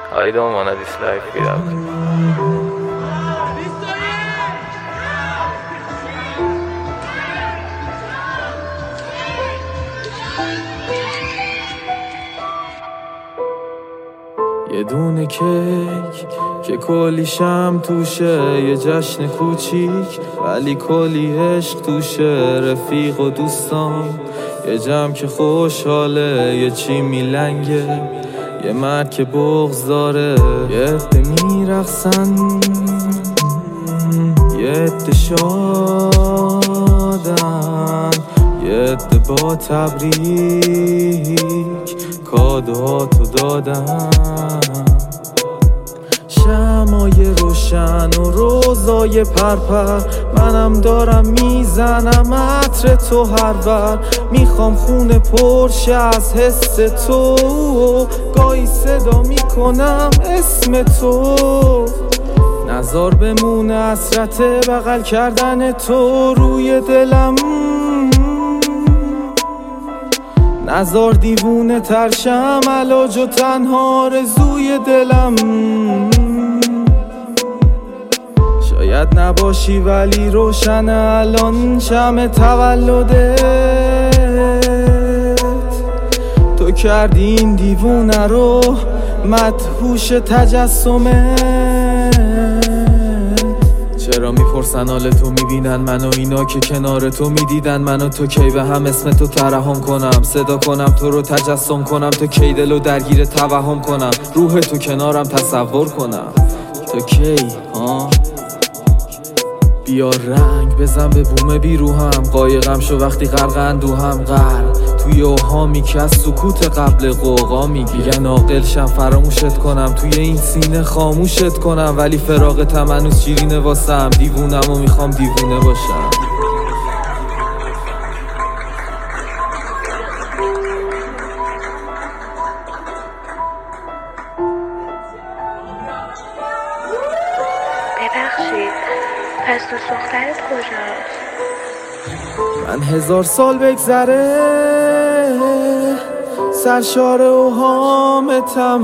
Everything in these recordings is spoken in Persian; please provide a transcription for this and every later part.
I don't wanna this life without you. یه دونه کیک که کلیشم توشه، یه جشن کوچیک ولی کلی عشق توشه، رفیق و دوستان یه جمع که خوشحاله، یه چی میلنگه، یه مرد که بغض داره، یه عده میرقصن، یه عده شادن، یه عده با تبریک کادوهاتو دادن. شمعای روشن و روزای پرپر، منم دارم میزنم عطر تو هر بر، میخوام خونه پرشه از حس تو، گاهی صدا میکنم اسم تو، نظر بمونه حسرت بغل کردن تو روی دلم، نظر دیوونه ترشم علاج و تنها رزوی دلم. شاید نباشی ولی روشن الان شمع تولدت، تو کردی این دیوونه رو مدهوش تجسمت. چرا میپرسن حال تو، میبینن منو اینا که کنار تو، میدیدن منو تو کی به هم اسم تو ترحم کنم، صدا کنم تو رو تجسم کنم، تو کی دلو درگیر توهم کنم، روح تو کنارم تصور کنم، تو کی بیا رنگ بزن به بوم بیروهم، قایقم شو وقتی غرق اندوهم، غرق توی اوهامی که از سکوت قبل قوقا میگیرن عاقل شم، فراموشت کنم توی این سینه خاموشت کنم، ولی فراقتم هنوز شیرینه واسم، دیوونم و میخوام دیوونه باشم. ببخشید، پس دوست دخترت کجاست؟ من 1000 سال بگذره سرشار اوهامتم،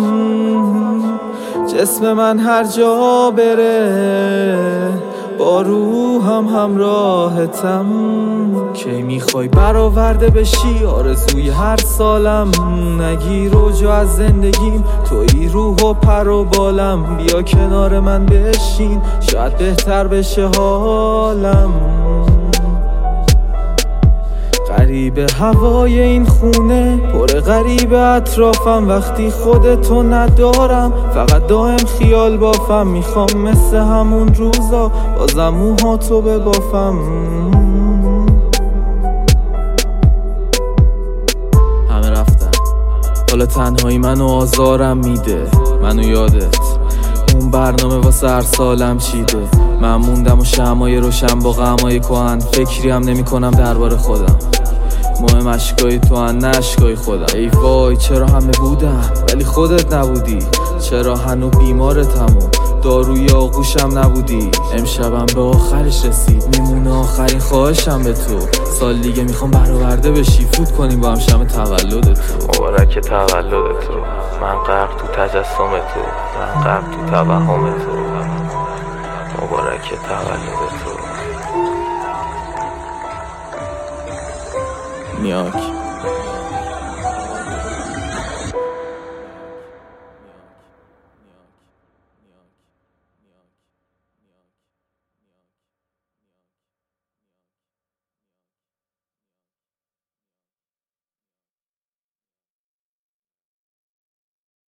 جسم من هر جا بره با روحم همراهتم. کی میخوای برآورده بشی آرزوی هر سالم، نگیر و جا از زندگیم توی روح و پر و بالم، بیا کنار من بشین شاید بهتر بشه حالم. غریبه هوای این خونه پر غریبه اطرافم، وقتی خودتو ندارم فقط دائم خیال بافم، میخوام مثل همون روزا بازم موهاتو ببافم. همه رفتن حالا تنهایی منو آزارم میده، منو یادت اون برنامه واسه هر سالم چیده، من موندم و شمعای روشن با غمای کهن، فکری هم نمی کنم درباره خودم، مهم اشکای تو هن نه اشکای خودم. ای وای چرا همه بودن ولی خودت نبودی، چرا هنو بیمارتم و داروی آغوشم نبودی، امشبم به آخرش رسید میمونه آخرین خواهشم به تو، سال دیگه میخوام برآورده بشی فوت کنیم با هم شمع تولد تو. مبارک تولد تو، من غرق تو تجسم تو، من غرق تو توهم تو، مبارک تولد تو. نیاک